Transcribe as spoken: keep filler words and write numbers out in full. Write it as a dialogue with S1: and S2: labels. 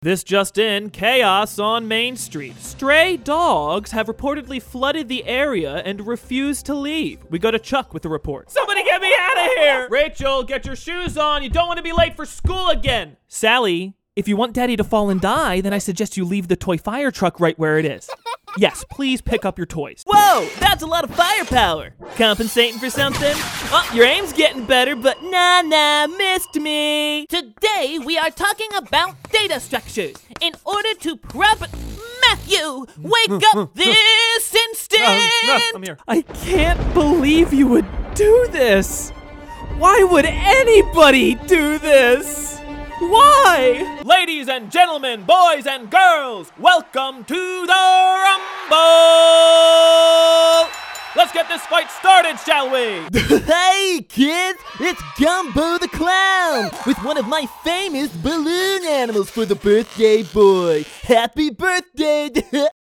S1: This just in, chaos on Main Street. Stray dogs have reportedly flooded the area and refused to leave. We go to Chuck with the report. Somebody get me out of here! Rachel, get your shoes on. You don't want to be late for school again. Sally, if you want Daddy to fall and die, then I suggest you leave the toy fire truck right where it is. Yes, please pick up your toys. Whoa, that's a lot of firepower. Compensating for something? Oh, your aim's getting better, but nah, nah, missed me.
S2: Today, we are talking about data structures. In order to proper... Matthew, wake up this instant!
S1: Oh, no, I'm here. I can't believe you would do this. Why would anybody do this? Why? Ladies and gentlemen, boys and girls, welcome to the Rumble! Let's get this fight started, shall we?
S3: Hey, kids! It's Gumbo the Clown with one of my famous balloon animals for the birthday boy. Happy birthday!